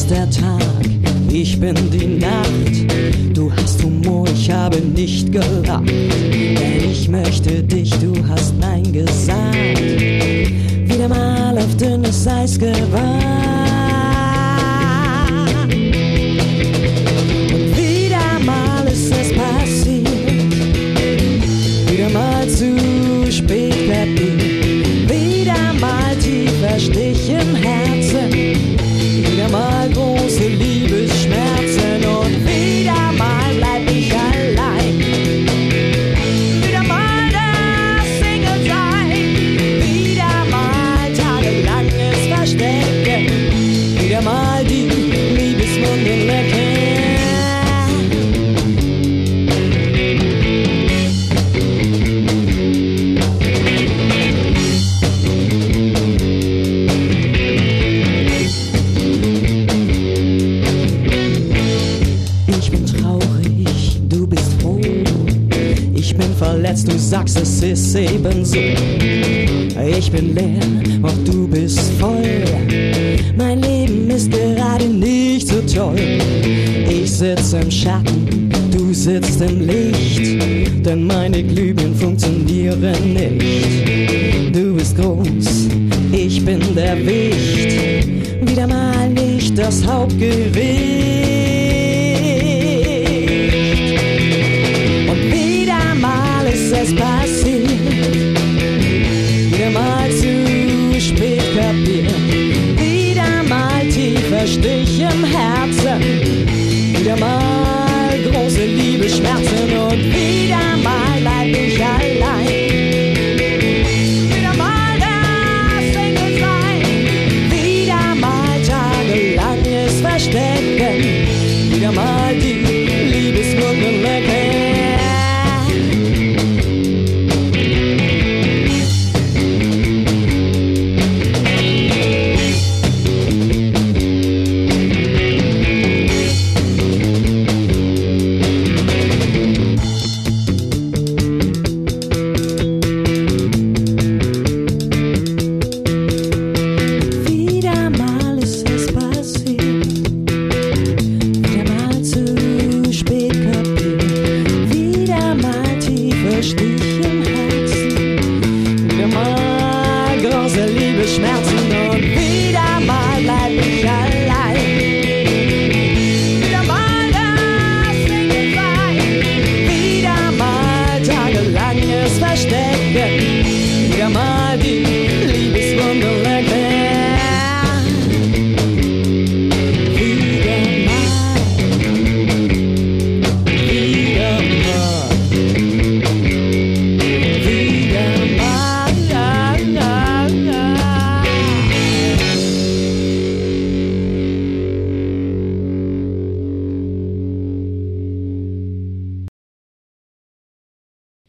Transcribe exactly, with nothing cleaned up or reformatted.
bist der Tag, ich bin die Nacht. Du hast Humor, ich habe nicht gelacht. Denn ich möchte dich, du hast Nein gesagt. Wieder mal auf dünnes Eis gewartet. Und wieder mal ist es passiert. Wieder mal zu spät kapiert. Wieder mal tiefer Stich im Herzen. Wieder mal große Liebesschmerzen. Und wieder mal bleib ich allein. Wieder mal das Single-Sein. Wieder mal tagelanges Verstecken. Wieder mal die Liebeswunde lecken. Du sagst, es ist eben so. Ich bin leer, auch du bist voll. Mein Leben ist gerade nicht so toll. Ich sitz im Schatten, du sitzt im Licht. Denn meine Glühbirnen funktionieren nicht. Du bist groß, ich bin der Wicht. Wieder mal nicht das Hauptgericht. Es passiert, wieder mal zu spät kapiert, wieder mal tiefer Stich im Herzen, wieder mal große Liebesschmerzen und wieder